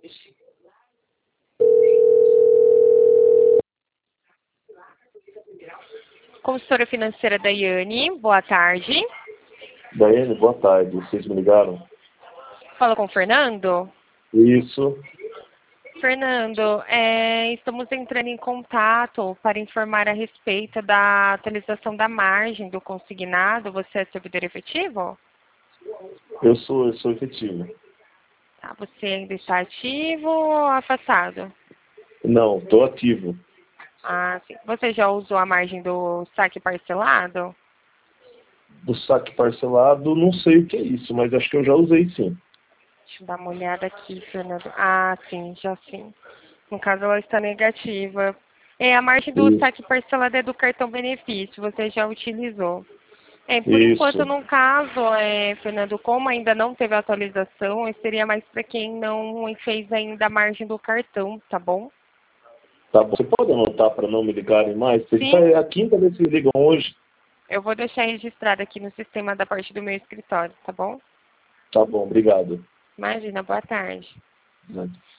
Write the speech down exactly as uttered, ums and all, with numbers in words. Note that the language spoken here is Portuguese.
Consultora financeira Daiane, boa tarde. Daiane, boa tarde. Vocês me ligaram? Fala com o Fernando? Isso. Fernando, é, estamos entrando em contato para informar a respeito da atualização da margem do consignado. Você é servidor efetivo? Eu sou, eu sou efetivo. Tá, você ainda está ativo ou afastado? Não, estou ativo. Ah, sim. Você já usou a margem do saque parcelado? Do saque parcelado, não sei o que é isso, mas acho que eu já usei sim. Deixa eu dar uma olhada aqui, Fernando. Ah, sim, já sim. No caso, ela está negativa. É, a margem do Isso. saque parcelado é do cartão benefício, você já utilizou. É, por enquanto, Isso. no caso, é, Fernando, como ainda não teve atualização, seria mais para quem não fez ainda a margem do cartão, tá bom? Tá bom. Você pode anotar para não me ligarem mais? Isso Sim, é a quinta vez que me ligam hoje. eu vou deixar registrado aqui no sistema da parte do meu escritório, tá bom? Tá bom, obrigado. Imagina, boa tarde. Obrigado.